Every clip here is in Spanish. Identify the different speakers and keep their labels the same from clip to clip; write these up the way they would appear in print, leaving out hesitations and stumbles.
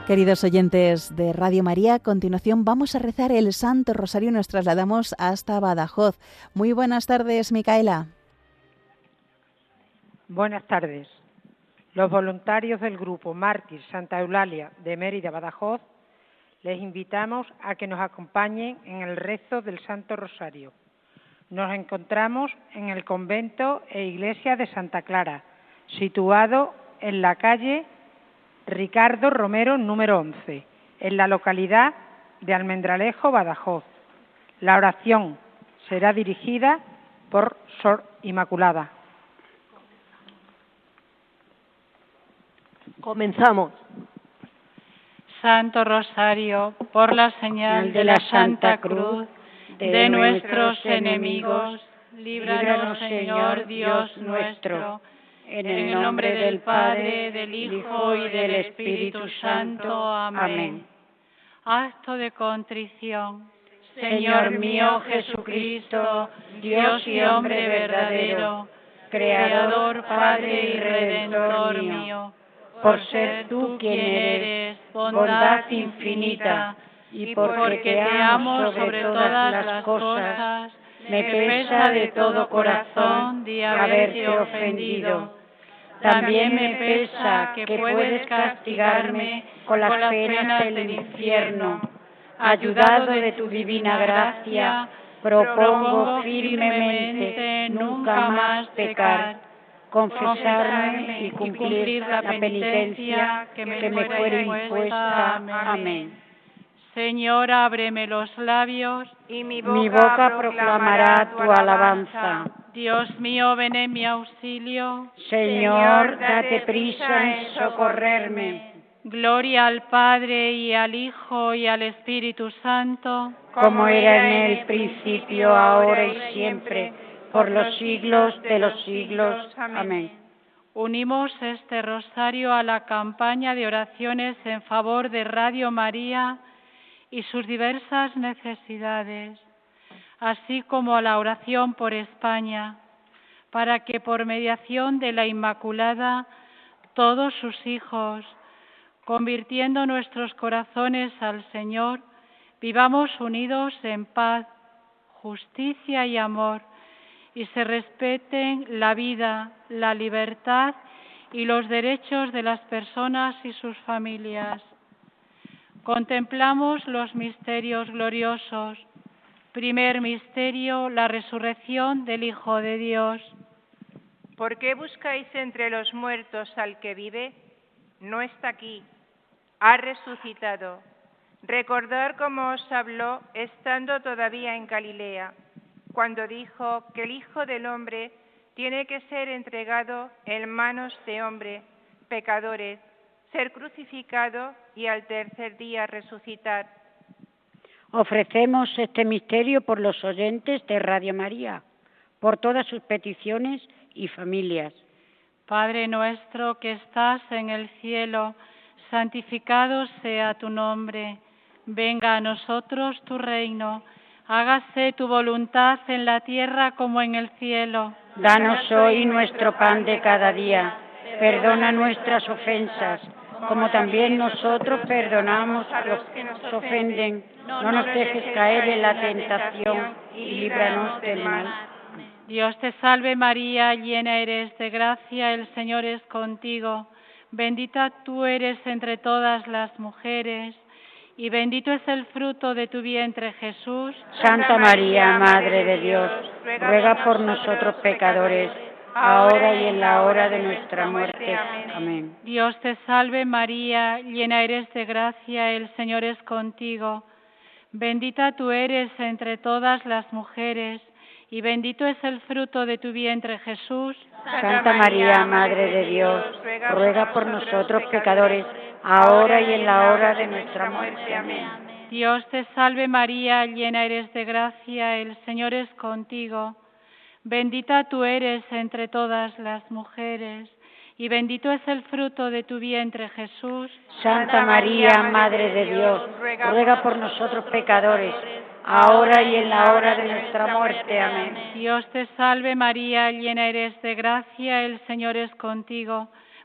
Speaker 1: Queridos oyentes de Radio María, a continuación vamos a rezar el Santo Rosario y nos trasladamos hasta Badajoz. Muy buenas tardes, Micaela.
Speaker 2: Buenas tardes. Los voluntarios del Grupo Mártir Santa Eulalia de Mérida, Badajoz, les invitamos a que nos acompañen en el rezo del Santo Rosario. Nos encontramos en el convento e iglesia de Santa Clara, situado en la calle Ricardo Romero, número 11, en la localidad de Almendralejo, Badajoz. La oración será dirigida por Sor Inmaculada.
Speaker 3: Comenzamos.
Speaker 4: Santo Rosario, por la señal de la Santa Cruz de nuestros enemigos, líbranos, Señor Dios nuestro, en el nombre del Padre, del Hijo y del Espíritu Santo. Amén. Acto de contrición. Señor mío Jesucristo, Dios y hombre verdadero, Creador, Padre y Redentor mío, por ser tú quien eres, bondad infinita, y porque te amo sobre todas las cosas, me pesa de todo corazón de haberte ofendido. También me pesa que puedes castigarme con las penas del infierno. Ayudado de tu divina gracia, propongo firmemente nunca más pecar, confesarme y cumplir la penitencia que me fuere impuesta. Amén. Señor, ábreme los labios,
Speaker 3: Y mi boca proclamará tu alabanza.
Speaker 4: Dios mío, ven en mi auxilio.
Speaker 3: Señor, date prisa en socorrerme.
Speaker 4: Gloria al Padre, y al Hijo, y al Espíritu Santo.
Speaker 3: Como era en el principio, ahora y siempre, por los siglos de los siglos. Amén.
Speaker 4: Unimos este rosario a la campaña de oraciones en favor de Radio María y sus diversas necesidades, así como a la oración por España, para que por mediación de la Inmaculada todos sus hijos, convirtiendo nuestros corazones al Señor, vivamos unidos en paz, justicia y amor, y se respeten la vida, la libertad y los derechos de las personas y sus familias. Contemplamos los misterios gloriosos. Primer misterio, la resurrección del Hijo de Dios.
Speaker 5: ¿Por qué buscáis entre los muertos al que vive? No está aquí, ha resucitado. Recordad cómo os habló estando todavía en Galilea, cuando dijo que el Hijo del Hombre tiene que ser entregado en manos de hombres, pecadores, ser crucificado y al tercer día resucitar.
Speaker 3: Ofrecemos este misterio por los oyentes de Radio María, por todas sus peticiones y familias.
Speaker 4: Padre nuestro que estás en el cielo, santificado sea tu nombre. Venga a nosotros tu reino. Hágase tu voluntad en la tierra como en el cielo.
Speaker 3: Danos hoy nuestro pan de cada día. Perdona nuestras ofensas, como también nosotros perdonamos a los que nos ofenden. No nos dejes caer en la tentación y líbranos del mal.
Speaker 4: Dios te salve María, llena eres de gracia, el Señor es contigo. Bendita tú eres entre todas las mujeres, y bendito es el fruto de tu vientre, Jesús.
Speaker 3: Santa María, Madre de Dios, ruega por nosotros pecadores, ahora y en la hora de nuestra muerte. Amén.
Speaker 4: Dios te salve María, llena eres de gracia, el Señor es contigo. Bendita tú eres entre todas las mujeres, y bendito es el fruto de tu vientre, Jesús.
Speaker 3: Santa María, Madre de Dios, ruega por nosotros pecadores, ahora y en la hora de nuestra muerte. Amén.
Speaker 4: Dios te salve María, llena eres de gracia, el Señor es contigo. Bendita tú eres entre todas las mujeres, y bendito es el fruto de tu vientre, Jesús.
Speaker 3: Santa María, Madre de Dios, ruega por nosotros pecadores, ahora y en la hora de nuestra muerte. Amén.
Speaker 4: Dios te salve María, llena eres de gracia, el Señor es contigo.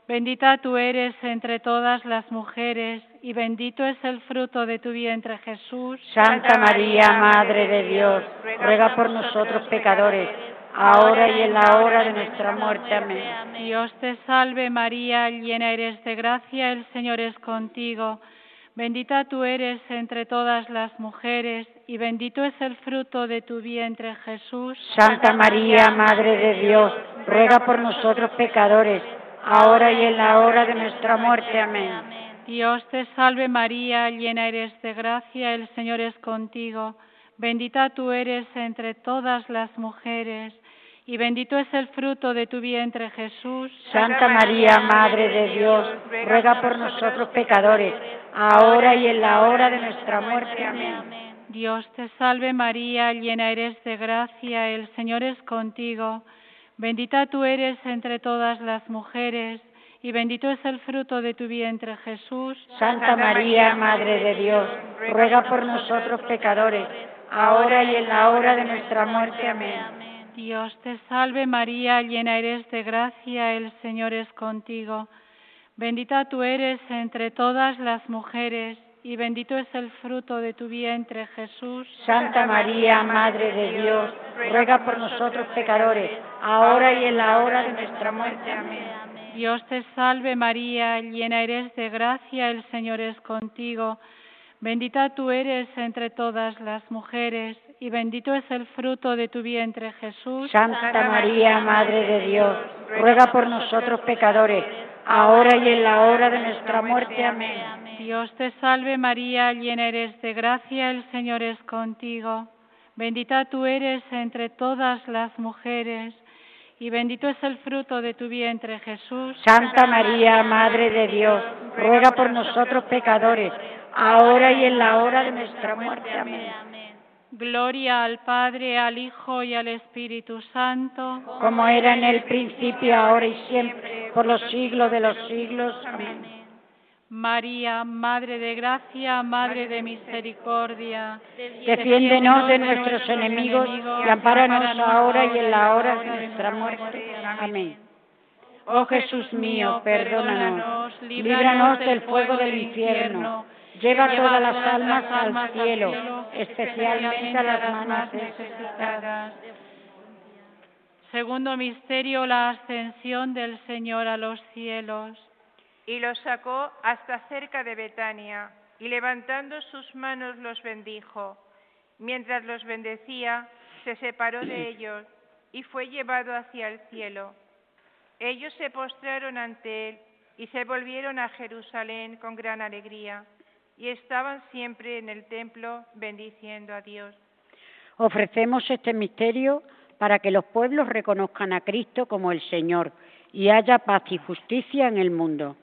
Speaker 4: Bendita tú eres entre todas las mujeres, y bendito es el fruto de tu vientre, Jesús.
Speaker 3: Santa María, Madre de Dios, ruega por nosotros pecadores, ahora y en la hora de nuestra muerte. Amén.
Speaker 4: Dios te salve María, llena eres de gracia, el Señor es contigo. Bendita tú eres entre todas las mujeres, y bendito es el fruto de tu vientre, Jesús.
Speaker 3: Santa María, Madre de Dios, ruega por nosotros pecadores, ahora y en la hora de nuestra muerte. Amén.
Speaker 4: Dios te salve María, llena eres de gracia, el Señor es contigo. Bendita tú eres entre todas las mujeres, y bendito es el fruto de tu vientre, Jesús.
Speaker 3: Santa María, Madre de Dios, ruega por nosotros pecadores, ahora y en la hora de nuestra muerte. Amén.
Speaker 4: Dios te salve María, llena eres de gracia, el Señor es contigo. Bendita tú eres entre todas las mujeres, y bendito es el fruto de tu vientre, Jesús.
Speaker 3: Santa María, Madre de Dios, ruega por nosotros pecadores, ahora y en la hora de nuestra muerte. Amén.
Speaker 4: Dios te salve María, llena eres de gracia, el Señor es contigo. Bendita tú eres entre todas las mujeres, y bendito es el fruto de tu vientre, Jesús.
Speaker 3: Santa María, Madre de Dios, ruega por nosotros pecadores, ahora y en la hora de nuestra muerte. Amén.
Speaker 4: Dios te salve María, llena eres de gracia, el Señor es contigo. Bendita tú eres entre todas las mujeres, y bendito es el fruto de tu vientre, Jesús.
Speaker 3: Santa María, Madre de Dios, ruega por nosotros pecadores, ahora y en la hora de nuestra muerte. Amén.
Speaker 4: Dios te salve María, llena eres de gracia, el Señor es contigo. Bendita tú eres entre todas las mujeres, y bendito es el fruto de tu vientre, Jesús.
Speaker 3: Santa María, Madre de Dios, ruega por nosotros pecadores, ahora y en la hora de nuestra muerte. Amén.
Speaker 4: Gloria al Padre, al Hijo y al Espíritu Santo,
Speaker 3: como era en el principio, ahora y siempre, por los siglos de los siglos. Amén.
Speaker 4: María, Madre de gracia, Madre de misericordia,
Speaker 3: defiéndenos de nuestros enemigos y ampáranos ahora y en la hora de nuestra muerte. Amén. Oh Jesús mío, perdónanos, líbranos del fuego del infierno, lleva todas las almas al cielo, especialmente a las más necesitadas.
Speaker 4: Segundo misterio, la ascensión del Señor a los cielos.
Speaker 5: Y los sacó hasta cerca de Betania, y levantando sus manos los bendijo. Mientras los bendecía, se separó de ellos, y fue llevado hacia el cielo. Ellos se postraron ante él, y se volvieron a Jerusalén con gran alegría, y estaban siempre en el templo bendiciendo a Dios.
Speaker 3: Ofrecemos este misterio para que los pueblos reconozcan a Cristo como el Señor, y haya paz y justicia en el mundo.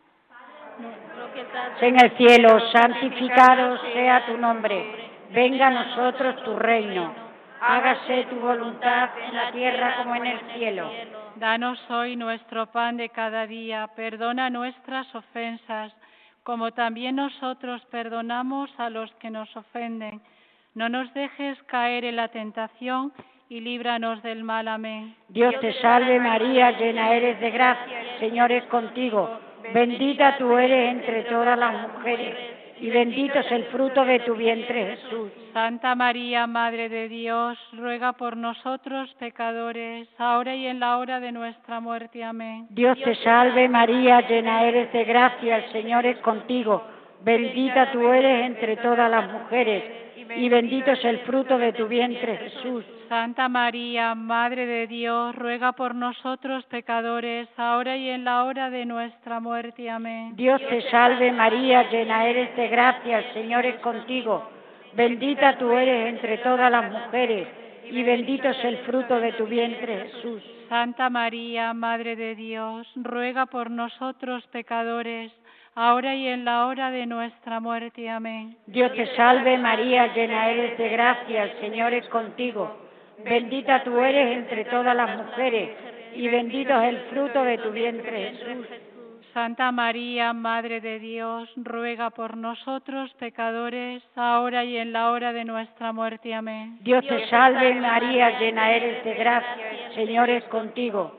Speaker 3: En el cielo, santificado sea tu nombre, venga a nosotros tu reino, hágase tu voluntad en la tierra como en el cielo.
Speaker 4: Danos hoy nuestro pan de cada día, perdona nuestras ofensas, como también nosotros perdonamos a los que nos ofenden. No nos dejes caer en la tentación y líbranos del mal. Amén.
Speaker 3: Dios te salve María, llena eres de gracia, el Señor es contigo. Bendita tú eres entre todas las mujeres, y bendito es el fruto de tu vientre, Jesús.
Speaker 4: Santa María, Madre de Dios, ruega por nosotros pecadores, ahora y en la hora de nuestra muerte. Amén.
Speaker 3: Dios te salve María, llena eres de gracia, el Señor es contigo. Bendita tú eres entre todas las mujeres, y bendito es el fruto de tu vientre, Jesús.
Speaker 4: Santa María, Madre de Dios, ruega por nosotros pecadores, ahora y en la hora de nuestra muerte. Amén.
Speaker 3: Dios te salve María, llena eres de gracia, el Señor es contigo. Bendita tú eres entre todas las mujeres, y bendito es el fruto de tu vientre, Jesús.
Speaker 4: Santa María, Madre de Dios, ruega por nosotros pecadores, ahora y en la hora de nuestra muerte. Amén.
Speaker 3: Dios te salve María, llena eres de gracia, el Señor es contigo. Bendita tú eres entre todas las mujeres, y bendito es el fruto de tu vientre, Jesús.
Speaker 4: Santa María, Madre de Dios, ruega por nosotros pecadores, ahora y en la hora de nuestra muerte. Amén.
Speaker 3: Dios te salve María, llena eres de gracia, el Señor es contigo.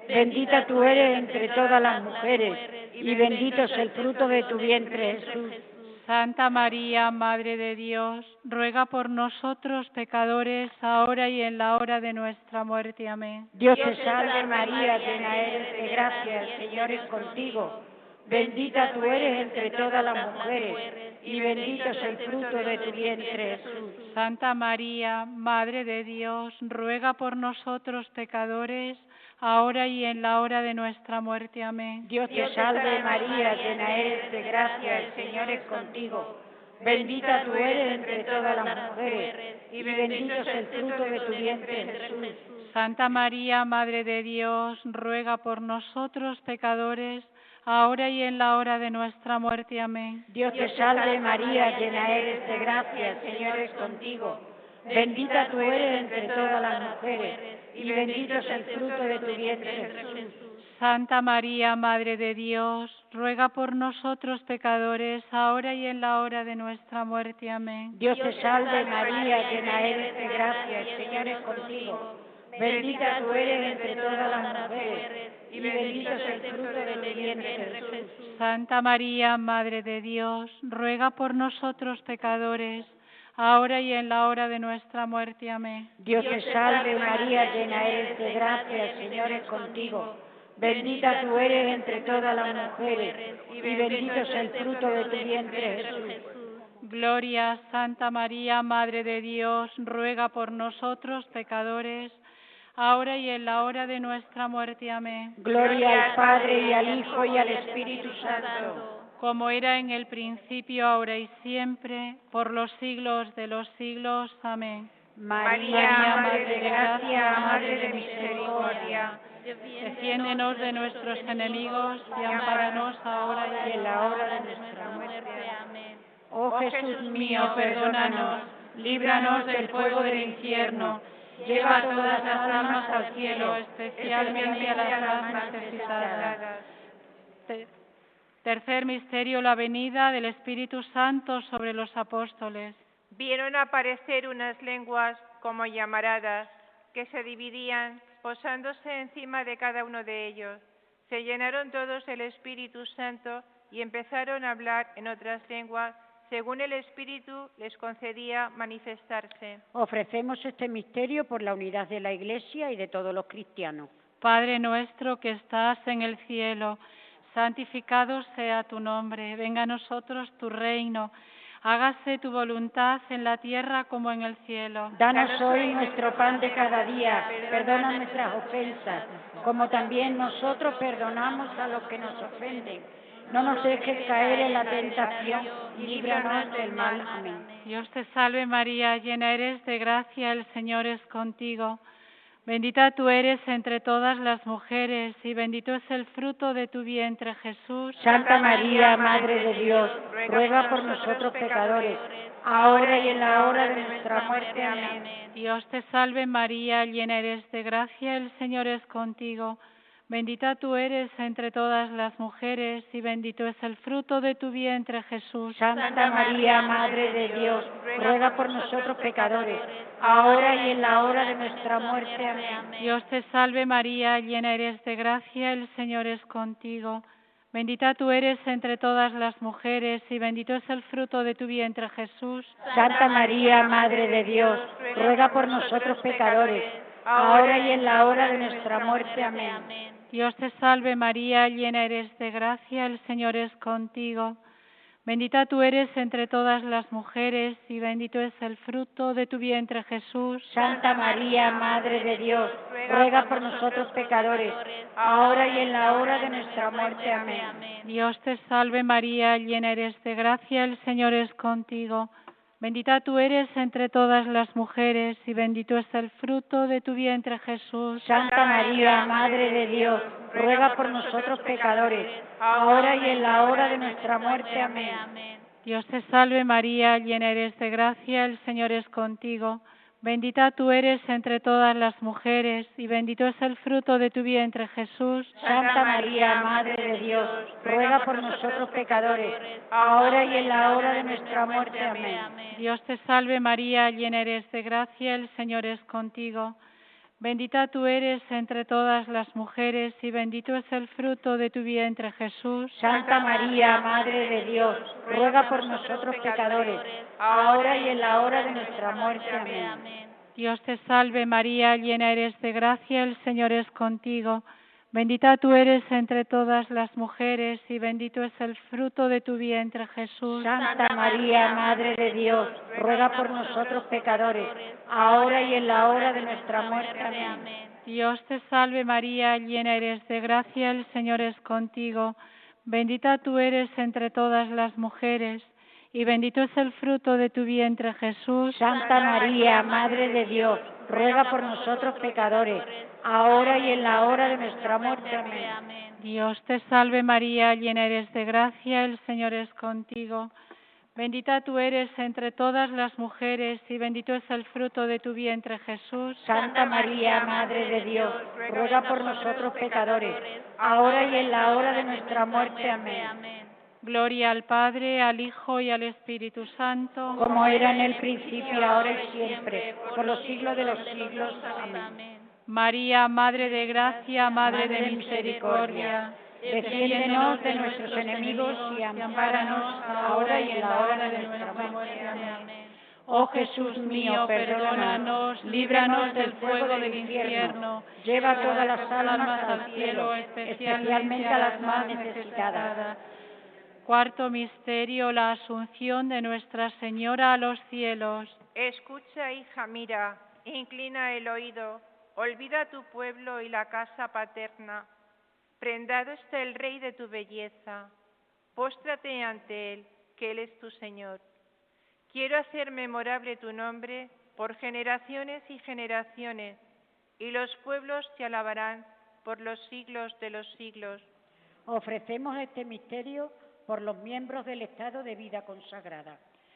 Speaker 3: Bendita tú eres entre todas las mujeres, y bendito es el fruto de tu vientre, Jesús.
Speaker 4: Santa María, Madre de Dios, ruega por nosotros pecadores, ahora y en la hora de nuestra muerte. Amén.
Speaker 3: Dios te salve María, llena eres de gracia, el Señor es contigo. Bendita tú eres entre todas las mujeres, y bendito es el fruto de tu vientre, Jesús.
Speaker 4: Santa María, Madre de Dios, ruega por nosotros pecadores, ahora y en la hora de nuestra muerte. Amén.
Speaker 3: Dios te salve María, llena eres de gracia, el Señor es contigo. Bendita tú eres entre todas las mujeres, y bendito es el fruto de tu vientre, Jesús.
Speaker 4: Santa María, Madre de Dios, ruega por nosotros pecadores, ahora y en la hora de nuestra muerte. Amén.
Speaker 3: Dios te salve María, llena eres de gracia, el Señor es contigo. Bendita tú eres entre todas las mujeres, y bendito es el fruto de tu vientre, Jesús.
Speaker 4: Santa María, Madre de Dios, ruega por nosotros pecadores, ahora y en la hora de nuestra muerte. Amén.
Speaker 3: Dios te salve María, llena eres de gracia, el Señor es contigo. Bendita tú eres entre todas las mujeres, y bendito es el fruto de tu vientre, Jesús.
Speaker 4: Santa María, Madre de Dios, ruega por nosotros pecadores, ahora y en la hora de nuestra muerte. Amén.
Speaker 3: Dios te salve María, llena eres de gracia, el Señor es contigo. Bendita tú eres entre todas las mujeres, y bendito es el fruto de tu vientre, Jesús.
Speaker 4: Gloria, Santa María, Madre de Dios, ruega por nosotros pecadores, ahora y en la hora de nuestra muerte. Amén.
Speaker 3: Gloria al Padre, y al Hijo, y al Espíritu Santo.
Speaker 4: Como era en el principio, ahora y siempre, por los siglos de los siglos. Amén.
Speaker 3: María, Madre de gracia, Madre de misericordia,
Speaker 4: defiéndenos de nuestros enemigos y ampáranos ahora y en la hora de nuestra muerte. Amén.
Speaker 3: Oh Jesús mío,
Speaker 4: Perdónanos, líbranos del fuego del infierno, lleva todas las almas al cielo, especialmente a las más necesitadas. Tercer misterio, la venida del Espíritu Santo sobre los apóstoles.
Speaker 5: Vieron aparecer unas lenguas como llamaradas que se dividían, posándose encima de cada uno de ellos. Se llenaron todos del Espíritu Santo y empezaron a hablar en otras lenguas, según el Espíritu les concedía manifestarse.
Speaker 3: Ofrecemos este misterio por la unidad de la Iglesia y de todos los cristianos.
Speaker 4: Padre nuestro que estás en el cielo, santificado sea tu nombre. Venga a nosotros tu reino. Hágase tu voluntad en la tierra como en el cielo.
Speaker 3: Danos hoy nuestro pan de cada día. Perdona nuestras ofensas, como también nosotros perdonamos a los que nos ofenden. No nos dejes caer en la tentación y líbranos del mal. Amén.
Speaker 4: Dios te salve María, llena eres de gracia, el Señor es contigo. Bendita tú eres entre todas las mujeres, y bendito es el fruto de tu vientre, Jesús.
Speaker 3: Santa María, Madre de Dios, ruega por nosotros pecadores, ahora y en la hora de nuestra muerte. Amén.
Speaker 4: Dios te salve María, llena eres de gracia, el Señor es contigo. Bendita tú eres entre todas las mujeres, y bendito es el fruto de tu vientre, Jesús.
Speaker 3: Santa María, Madre de Dios, ruega por nosotros pecadores, ahora y en la hora de nuestra muerte. Amén.
Speaker 4: Dios te salve María, llena eres de gracia, el Señor es contigo. Bendita tú eres entre todas las mujeres, y bendito es el fruto de tu vientre, Jesús.
Speaker 3: Santa María, Madre de Dios, ruega por nosotros pecadores, ahora y en la hora de nuestra muerte. Amén.
Speaker 4: Dios te salve María, llena eres de gracia, el Señor es contigo. Bendita tú eres entre todas las mujeres, y bendito es el fruto de tu vientre, Jesús.
Speaker 3: Santa María, Madre de Dios, ruega por nosotros pecadores, ahora y en la hora de nuestra muerte. Amén.
Speaker 4: Dios te salve María, llena eres de gracia, el Señor es contigo. Bendita tú eres entre todas las mujeres, y bendito es el fruto de tu vientre, Jesús.
Speaker 3: Santa María, Madre de Dios, ruega por nosotros pecadores, ahora y en la hora de nuestra muerte. Amén.
Speaker 4: Dios te salve María, llena eres de gracia, el Señor es contigo. Bendita tú eres entre todas las mujeres, y bendito es el fruto de tu vientre, Jesús.
Speaker 3: Santa María, Madre de Dios, ruega por nosotros pecadores, ahora y en la hora de nuestra muerte. Amén.
Speaker 4: Dios te salve María, llena eres de gracia, el Señor es contigo. Bendita tú eres entre todas las mujeres y bendito es el fruto de tu vientre, Jesús.
Speaker 3: Santa María, Madre de Dios, ruega por nosotros pecadores, ahora y en la hora de nuestra muerte. Amén.
Speaker 4: Dios te salve María, llena eres de gracia, el Señor es contigo. Bendita tú eres entre todas las mujeres y bendito es el fruto de tu vientre, Jesús.
Speaker 3: Santa María, Madre de Dios, ruega por nosotros pecadores, ahora y en la hora de nuestra muerte. Amén.
Speaker 4: Dios te salve María, llena eres de gracia, el Señor es contigo. Bendita tú eres entre todas las mujeres y bendito es el fruto de tu vientre, Jesús.
Speaker 3: Santa María, Madre de Dios, ruega por nosotros pecadores, ahora y en la hora de nuestra muerte. Amén.
Speaker 4: Dios te salve María, llena eres de gracia, el Señor es contigo. Bendita tú eres entre todas las mujeres y bendito es el fruto de tu vientre, Jesús.
Speaker 3: Santa María, Madre de Dios, ruega por nosotros pecadores, ahora y en la hora de nuestra muerte. Amén.
Speaker 4: Gloria al Padre, al Hijo y al Espíritu Santo.
Speaker 3: Como era en el principio, ahora y siempre, por los siglos de los siglos. Amén.
Speaker 4: María, Madre de gracia, Madre de misericordia,
Speaker 3: defiéndenos de nuestros enemigos y ampáranos ahora y en la hora de nuestra muerte. Amén. Oh Jesús mío, perdónanos, líbranos del fuego del infierno, lleva todas las almas al cielo, especialmente a las más necesitadas.
Speaker 4: Cuarto misterio, la asunción de Nuestra Señora a los cielos.
Speaker 5: Escucha, hija, mira, inclina el oído, olvida tu pueblo y la casa paterna. Prendado está el Rey de tu belleza, póstrate ante Él, que Él es tu Señor. Quiero hacer memorable tu nombre por generaciones y generaciones, y los pueblos te alabarán por los siglos de los siglos.
Speaker 3: Ofrecemos este misterio por los miembros del estado de vida consagrada.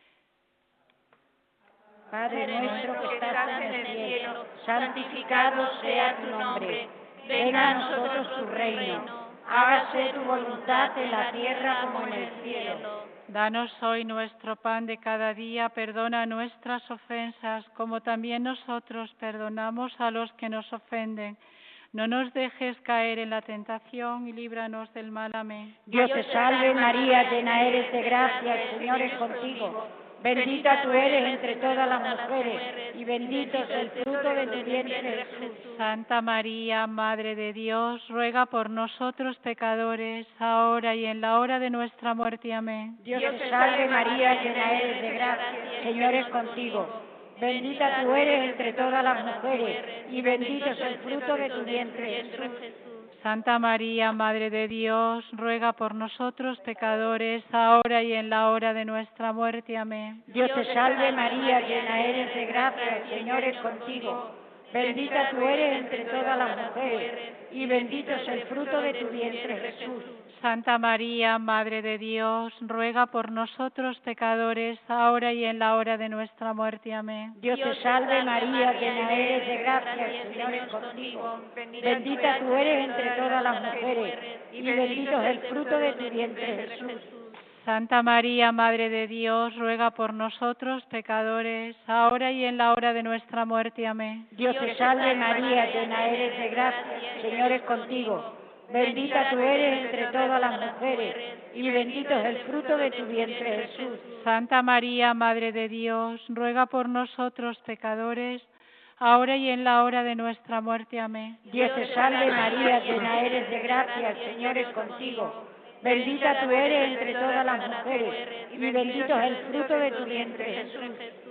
Speaker 3: Padre nuestro que estás en el cielo, santificado sea tu nombre. Venga a nosotros tu reino, hágase tu voluntad en la tierra como en el cielo.
Speaker 4: Danos hoy nuestro pan de cada día, perdona nuestras ofensas, como también nosotros perdonamos a los que nos ofenden. No nos dejes caer en la tentación y líbranos del mal. Amén.
Speaker 3: Dios te salve María, llena eres de gracia, el Señor es contigo. Bendita tú eres entre todas las mujeres, y bendito es el fruto de tu vientre, Jesús.
Speaker 4: Santa María, Madre de Dios, ruega por nosotros pecadores, ahora y en la hora de nuestra muerte. Amén.
Speaker 3: Dios te salve María, llena eres de gracia, el Señor es contigo. Bendita tú eres entre todas las mujeres, y bendito es el fruto de tu vientre, Jesús.
Speaker 4: Santa María, Madre de Dios, ruega por nosotros pecadores, ahora y en la hora de nuestra muerte. Amén.
Speaker 3: Dios te salve María, llena eres de gracia, el Señor es contigo. Bendita tú eres entre todas las mujeres, y bendito es el fruto de tu vientre, Jesús.
Speaker 4: Santa María, Madre de Dios, ruega por nosotros pecadores, ahora y en la hora de nuestra muerte. Amén.
Speaker 3: Dios te salve María, llena eres de gracia, el Señor es contigo. Bendita tú eres entre todas las mujeres, y bendito es el fruto de tu vientre, Jesús.
Speaker 4: Santa María, Madre de Dios, ruega por nosotros pecadores, ahora y en la hora de nuestra muerte. Amén.
Speaker 3: Dios te salve María, llena eres de gracia, el Señor es contigo. Bendita tú eres entre todas las mujeres, y bendito es el fruto de tu vientre, Jesús.
Speaker 4: Santa María, Madre de Dios, ruega por nosotros pecadores, ahora y en la hora de nuestra muerte. Amén.
Speaker 3: Dios te salve María, llena eres de gracia, el Señor es contigo. Bendita tú eres entre todas las mujeres, y bendito es el fruto de tu vientre, Jesús.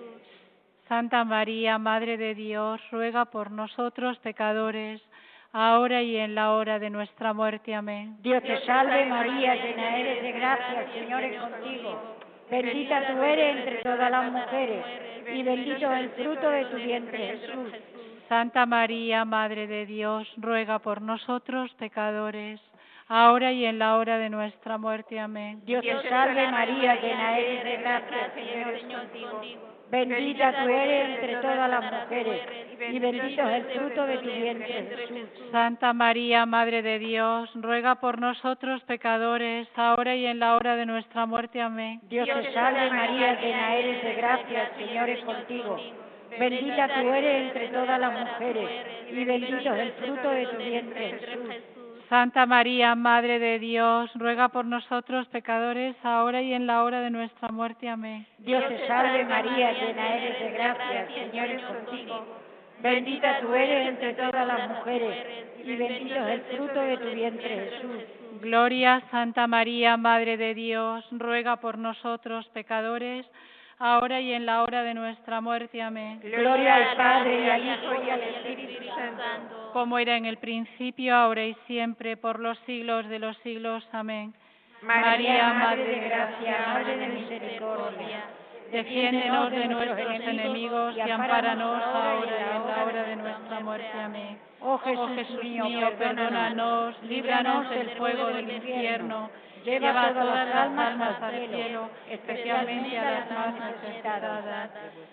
Speaker 4: Santa María, Madre de Dios, ruega por nosotros pecadores, ahora y en la hora de nuestra muerte. Amén.
Speaker 3: Dios te salve María, llena eres de gracia, el Señor es contigo. Bendita tú eres entre todas las mujeres, y bendito es el fruto de tu vientre, Jesús.
Speaker 4: Santa María, Madre de Dios, ruega por nosotros pecadores, ahora y en la hora de nuestra muerte. Amén.
Speaker 3: Dios te salve María, llena eres de gracia, el Señor es contigo. Bendita tú eres entre todas las mujeres, y bendito es el fruto de tu vientre, Jesús.
Speaker 4: Santa María, Madre de Dios, ruega por nosotros pecadores, ahora y en la hora de nuestra muerte. Amén.
Speaker 3: Dios te salve María, llena eres de gracia, el Señor es contigo. Bendita tú eres entre todas las mujeres, y bendito es el fruto de tu vientre, Jesús.
Speaker 4: Santa María, Madre de Dios, ruega por nosotros pecadores, ahora y en la hora de nuestra muerte. Amén.
Speaker 3: Dios te salve María, llena eres de gracia, el Señor es contigo. Bendita tú eres entre todas las mujeres, y bendito es el fruto de tu vientre, Jesús.
Speaker 4: Gloria, Santa María, Madre de Dios, ruega por nosotros pecadores, ahora y en la hora de nuestra muerte. Amén.
Speaker 3: Gloria al Padre, y al Hijo, y al Espíritu Santo.
Speaker 4: Como era en el principio, ahora y siempre, por los siglos de los siglos. Amén.
Speaker 3: María, Madre de gracia, Madre de misericordia,
Speaker 4: defiéndenos de nuestros enemigos y ampáranos ahora y en la hora de nuestra muerte. Amén.
Speaker 3: Oh
Speaker 4: Jesús mío, perdónanos, líbranos del fuego del infierno, lleva a todas las almas al cielo, especialmente a las más necesitadas.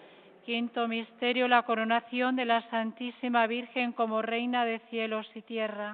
Speaker 4: Quinto misterio, la coronación de la Santísima Virgen como Reina de cielos y tierra.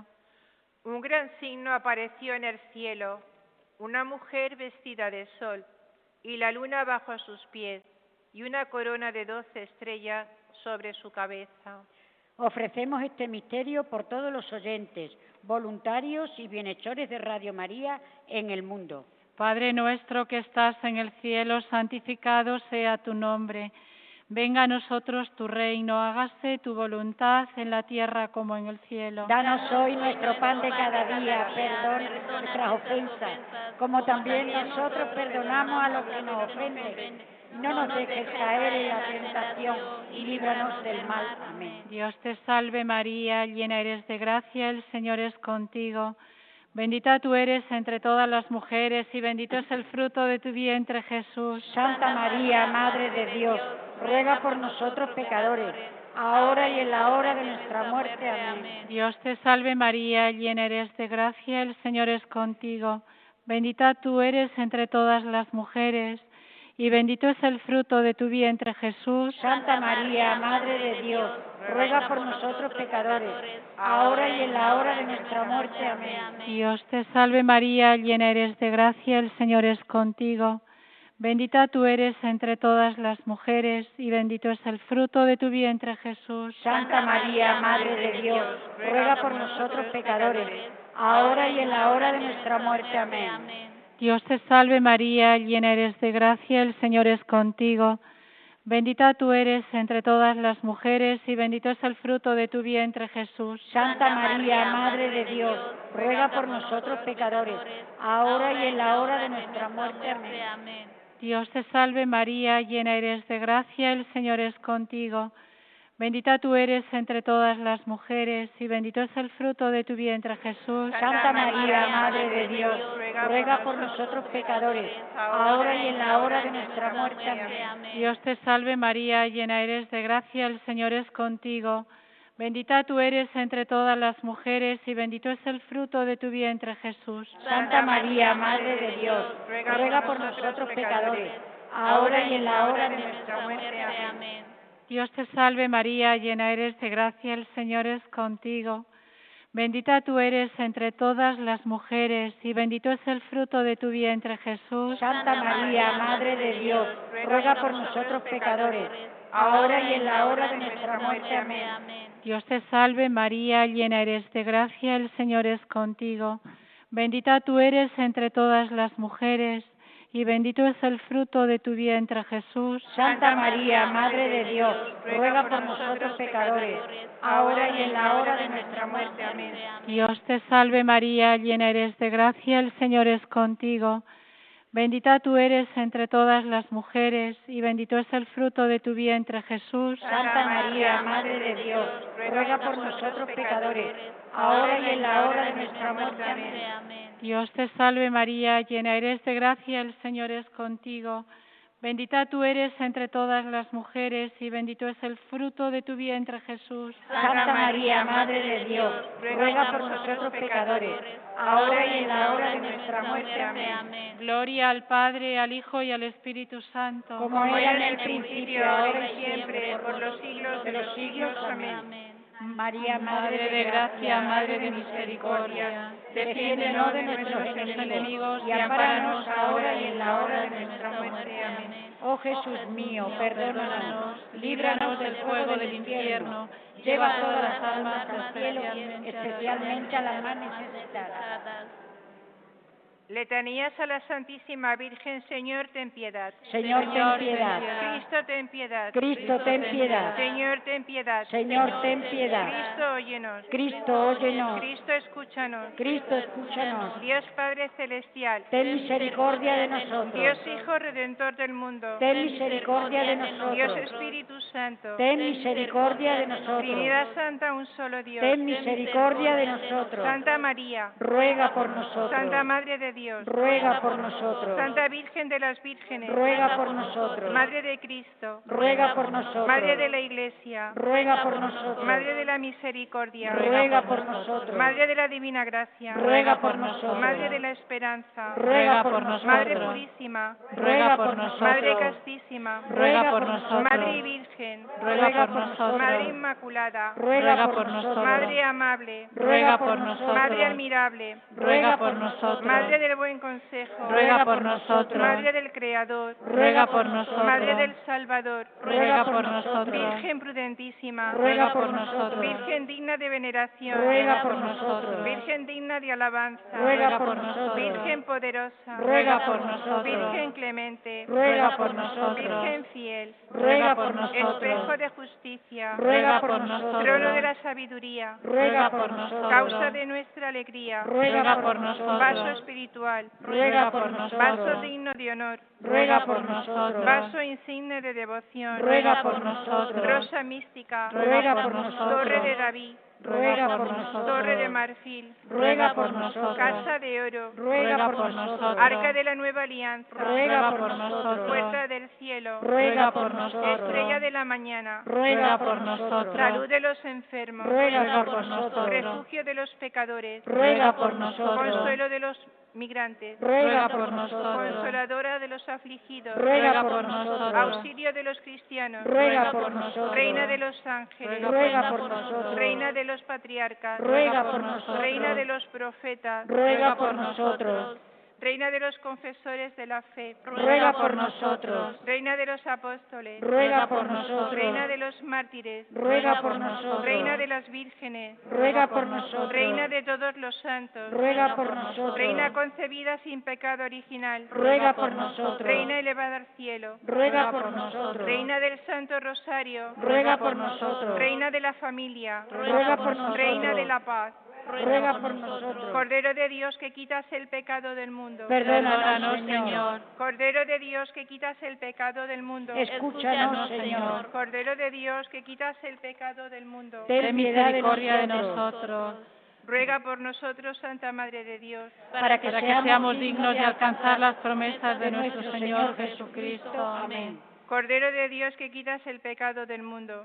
Speaker 5: Un gran signo apareció en el cielo, una mujer vestida de sol, y la luna bajo sus pies, y una corona de 12 estrellas sobre su cabeza.
Speaker 3: Ofrecemos este misterio por todos los oyentes, voluntarios y bienhechores de Radio María en el mundo.
Speaker 4: Padre nuestro que estás en el cielo, santificado sea tu nombre. Venga a nosotros tu reino, hágase tu voluntad en la tierra como en el cielo.
Speaker 3: Danos hoy nuestro pan de cada día, perdona nuestras ofensas, como también nosotros perdonamos a los que nos ofenden. No nos dejes caer en la tentación y líbranos del mal. Amén.
Speaker 4: Dios te salve María, llena eres de gracia, el Señor es contigo. Bendita tú eres entre todas las mujeres y bendito es el fruto de tu vientre, Jesús.
Speaker 3: Santa María, Madre de Dios, ruega por nosotros pecadores, ahora y en la hora de nuestra muerte. Amén.
Speaker 4: Dios te salve María, llena eres de gracia, el Señor es contigo. Bendita tú eres entre todas las mujeres y bendito es el fruto de tu vientre, Jesús.
Speaker 3: Santa María, Madre de Dios, ruega por nosotros pecadores, ahora y en la hora de nuestra muerte. Amén.
Speaker 4: Dios te salve María, llena eres de gracia, el Señor es contigo. Bendita tú eres entre todas las mujeres y bendito es el fruto de tu vientre, Jesús.
Speaker 3: Santa María, Madre de Dios, ruega por nosotros pecadores, ahora y en la hora de nuestra muerte. Amén.
Speaker 4: Dios te salve María, llena eres de gracia, el Señor es contigo. Bendita tú eres entre todas las mujeres y bendito es el fruto de tu vientre, Jesús.
Speaker 3: Santa María, Madre de Dios, ruega por nosotros pecadores, ahora y en la hora de nuestra muerte. Amén.
Speaker 4: Dios te salve María, llena eres de gracia, el Señor es contigo. Bendita tú eres entre todas las mujeres y bendito es el fruto de tu vientre, Jesús.
Speaker 3: Santa María, Madre de Dios, ruega por nosotros pecadores, ahora y en la hora de nuestra muerte. Amén.
Speaker 4: Dios te salve María, llena eres de gracia, el Señor es contigo. Bendita tú eres entre todas las mujeres y bendito es el fruto de tu vientre, Jesús.
Speaker 3: Santa María, Madre de Dios, ruega por nosotros pecadores, ahora y en la hora de nuestra muerte. Amén.
Speaker 4: Dios te salve María, llena eres de gracia, el Señor es contigo. Bendita tú eres entre todas las mujeres y bendito es el fruto de tu vientre, Jesús.
Speaker 3: Santa María, Madre de Dios, ruega por nosotros pecadores, ahora y en la hora de nuestra muerte. Amén.
Speaker 4: Dios te salve María, llena eres de gracia, el Señor es contigo. Bendita tú eres entre todas las mujeres y bendito es el fruto de tu vientre, Jesús.
Speaker 3: Santa María, Madre de Dios, ruega por nosotros pecadores, ahora y en la hora de nuestra muerte. Amén.
Speaker 4: Dios te salve María, llena eres de gracia, el Señor es contigo. Bendita tú eres entre todas las mujeres y bendito es el fruto de tu vientre, Jesús.
Speaker 3: Santa María, Madre de Dios, ruega por nosotros pecadores, ahora y en la hora de nuestra muerte. Amén.
Speaker 4: Dios te salve María, llena eres de gracia, el Señor es contigo. Bendita tú eres entre todas las mujeres y bendito es el fruto de tu vientre, Jesús.
Speaker 3: Santa María, Madre de Dios, ruega por nosotros pecadores, ahora y en la hora de nuestra muerte. Amén.
Speaker 4: Gloria al Padre, al Hijo y al Espíritu Santo.
Speaker 3: Como era en el principio, ahora y siempre, por los siglos de los siglos. Amén. María,
Speaker 4: Madre de gracia, Madre de misericordia, defiéndenos de nuestros enemigos y ampáranos ahora y en la hora de nuestra muerte. Amén.
Speaker 3: Oh Jesús mío, perdónanos,
Speaker 4: líbranos del fuego del infierno, lleva todas las almas al cielo,
Speaker 3: especialmente a las más necesitadas.
Speaker 5: Letanías a la Santísima Virgen. Señor, ten piedad.
Speaker 3: Señor, ten piedad.
Speaker 5: Cristo, ten piedad.
Speaker 3: Cristo, ten piedad.
Speaker 5: Señor, ten piedad.
Speaker 3: Señor, ten piedad.
Speaker 5: Cristo, óyenos.
Speaker 3: Cristo, óyenos.
Speaker 5: Cristo, escúchanos.
Speaker 3: Cristo, escúchanos.
Speaker 5: Dios Padre Celestial.
Speaker 3: Ten misericordia de nosotros.
Speaker 5: Dios Hijo Redentor del mundo.
Speaker 3: Ten misericordia de nosotros.
Speaker 5: Dios Espíritu Santo.
Speaker 3: Ten misericordia de nosotros.
Speaker 5: Trinidad Santa, un solo Dios.
Speaker 3: Ten misericordia de nosotros.
Speaker 5: Santa María.
Speaker 3: Ruega por nosotros.
Speaker 5: Santa Madre de Dios.
Speaker 3: Ruega por nosotros.
Speaker 5: Santa Virgen de las Vírgenes.
Speaker 3: Ruega por nosotros.
Speaker 5: Madre de Cristo.
Speaker 3: Ruega por nosotros.
Speaker 5: Madre de la Iglesia.
Speaker 3: Ruega por nosotros.
Speaker 5: Madre de la Misericordia.
Speaker 3: Ruega por nosotros.
Speaker 5: Madre de la Divina Gracia.
Speaker 3: Ruega por nosotros.
Speaker 5: Madre de la Esperanza.
Speaker 3: Ruega por nosotros.
Speaker 5: Madre Purísima.
Speaker 3: Ruega por nosotros.
Speaker 5: Madre Castísima.
Speaker 3: Ruega por nosotros.
Speaker 5: Madre y Virgen.
Speaker 3: Ruega por nosotros.
Speaker 5: Madre Inmaculada.
Speaker 3: Ruega por nosotros.
Speaker 5: Madre amable.
Speaker 3: Ruega por nosotros.
Speaker 5: Madre admirable.
Speaker 3: Ruega por nosotros.
Speaker 5: Madre del buen consejo.
Speaker 4: Ruega por nosotros.
Speaker 5: Madre del Creador.
Speaker 4: Ruega por nosotros.
Speaker 5: Madre del Salvador.
Speaker 4: Ruega por nosotros.
Speaker 5: Virgen prudentísima.
Speaker 3: Ruega por nosotros.
Speaker 5: Virgen digna de veneración.
Speaker 3: Ruega por nosotros.
Speaker 5: Virgen digna de alabanza.
Speaker 3: Ruega por nosotros.
Speaker 5: Virgen poderosa.
Speaker 3: Ruega por nosotros.
Speaker 5: Virgen clemente.
Speaker 3: Ruega por nosotros.
Speaker 5: Virgen fiel.
Speaker 3: Ruega por nosotros.
Speaker 5: Espejo de justicia.
Speaker 3: Ruega por nosotros.
Speaker 5: Trono de la sabiduría.
Speaker 3: Ruega por nosotros.
Speaker 5: Causa de nuestra alegría.
Speaker 3: Ruega por nosotros.
Speaker 5: Vaso espiritual.
Speaker 3: Ruega por nosotros.
Speaker 5: Vaso digno de honor.
Speaker 3: Ruega por nosotros.
Speaker 5: Vaso insigne de devoción.
Speaker 3: Ruega por nosotros.
Speaker 5: Rosa mística.
Speaker 3: Ruega por nosotros.
Speaker 5: Torre de David.
Speaker 3: Ruega por nosotros.
Speaker 5: Torre de marfil.
Speaker 3: Ruega por nosotros.
Speaker 5: Casa de oro.
Speaker 3: Ruega por nosotros.
Speaker 5: Arca de la nueva alianza.
Speaker 3: Ruega por nosotros.
Speaker 5: Puerta del cielo.
Speaker 3: Ruega por nosotros.
Speaker 5: Estrella de la mañana.
Speaker 3: Ruega por nosotros.
Speaker 5: Salud de los enfermos.
Speaker 3: Ruega por nosotros.
Speaker 5: Refugio de los pecadores.
Speaker 3: Ruega por nosotros.
Speaker 5: Consuelo de los migrantes.
Speaker 3: Ruega por nosotros.
Speaker 5: Consoladora de los afligidos.
Speaker 3: Ruega por nosotros.
Speaker 5: Auxilio de los cristianos.
Speaker 3: Ruega por nosotros.
Speaker 5: Reina de los ángeles.
Speaker 3: Ruega por nosotros.
Speaker 5: Reina de los patriarcas.
Speaker 3: Ruega por nosotros.
Speaker 5: Reina de los profetas.
Speaker 3: Ruega por nosotros.
Speaker 5: Reina de los confesores de la fe.
Speaker 3: Ruega por nosotros.
Speaker 5: Reina de los apóstoles.
Speaker 3: Ruega por nosotros.
Speaker 5: Reina de los mártires.
Speaker 3: Ruega por nosotros.
Speaker 5: Reina de las vírgenes.
Speaker 3: Ruega por nosotros.
Speaker 5: Reina de todos los santos.
Speaker 3: Ruega por nosotros.
Speaker 5: Reina concebida sin pecado original.
Speaker 3: Ruega por nosotros.
Speaker 5: Reina elevada al cielo.
Speaker 3: Ruega por nosotros.
Speaker 5: Reina del Santo Rosario.
Speaker 3: Ruega por nosotros.
Speaker 5: Reina de la familia.
Speaker 3: Ruega por nosotros.
Speaker 5: Reina de la paz.
Speaker 3: Ruega por nosotros.
Speaker 5: Cordero de Dios que quitas el pecado del mundo.
Speaker 3: Perdónanos, Señor.
Speaker 5: Cordero de Dios que quitas el pecado del mundo.
Speaker 3: Escúchanos, Señor.
Speaker 5: Cordero de Dios que quitas el pecado del mundo.
Speaker 3: Ten misericordia de
Speaker 4: nosotros.
Speaker 5: Ruega por nosotros, Santa Madre de Dios,
Speaker 4: para que seamos dignos de alcanzar las promesas de nuestro Señor Jesucristo. Amén.
Speaker 5: Cordero de Dios que quitas el pecado del mundo.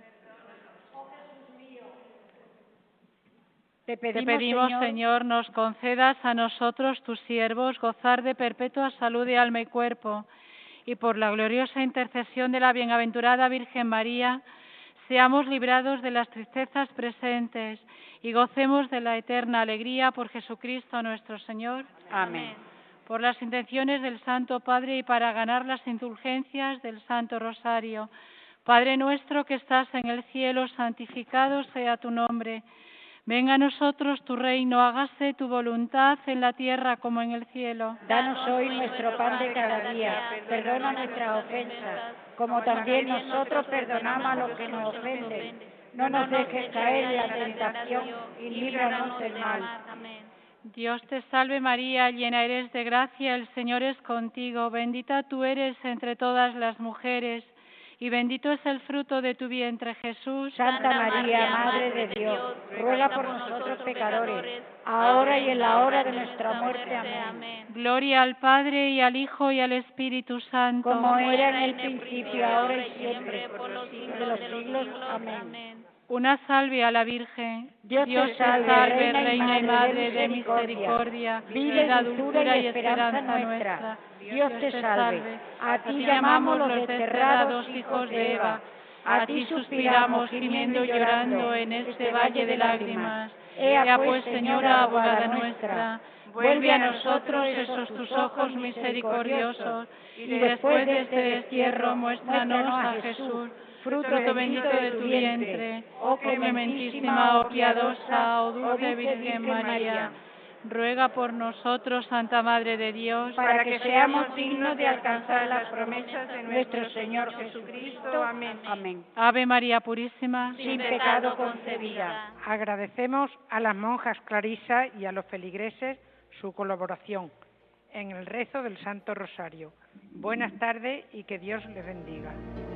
Speaker 4: Te pedimos, Señor, nos concedas a nosotros, tus siervos, gozar de perpetua salud de alma y cuerpo, y por la gloriosa intercesión de la bienaventurada Virgen María, seamos librados de las tristezas presentes y gocemos de la eterna alegría por Jesucristo nuestro Señor.
Speaker 3: Amén.
Speaker 4: Por las intenciones del Santo Padre y para ganar las indulgencias del Santo Rosario. Padre nuestro que estás en el cielo, santificado sea tu nombre. Venga a nosotros tu reino, hágase tu voluntad en la tierra como en el cielo.
Speaker 3: Danos hoy nuestro pan de cada día, perdona nuestras ofensas, como también nosotros perdonamos a los que nos ofenden. No nos dejes caer en la tentación y líbranos del mal.
Speaker 4: Dios te salve María, llena eres de gracia, el Señor es contigo, bendita tú eres entre todas las mujeres, y bendito es el fruto de tu vientre, Jesús.
Speaker 3: Santa María, Madre de Dios, ruega por nosotros pecadores, ahora y en la hora de nuestra muerte. Amén.
Speaker 4: Gloria al Padre, y al Hijo, y al Espíritu Santo.
Speaker 3: Como era en el principio, ahora y siempre, por los siglos de los siglos. Amén.
Speaker 4: Una salve a la Virgen.
Speaker 3: Dios te salve,
Speaker 4: Reina y Madre de misericordia,
Speaker 3: vida, dulzura y esperanza nuestra. Dios te salve. A ti llamamos los desterrados hijos de Eva.
Speaker 4: A ti suspiramos, gimiendo y llorando en este valle de lágrimas. Ea pues, Señora, abogada nuestra, vuelve a nosotros esos tus ojos misericordiosos, y después de este destierro muéstranos a Jesús, fruto bendito de tu vientre, oh clementísima, oh piadosa, oh dulce Virgen María. Ruega por nosotros, Santa Madre de Dios,
Speaker 3: para que seamos dignos de alcanzar las promesas de nuestro Señor Jesucristo. Amén. Amén.
Speaker 4: Ave María Purísima,
Speaker 3: sin pecado concebida.
Speaker 2: Agradecemos a las monjas clarisas y a los feligreses su colaboración en el rezo del Santo Rosario. Buenas tardes y que Dios les bendiga.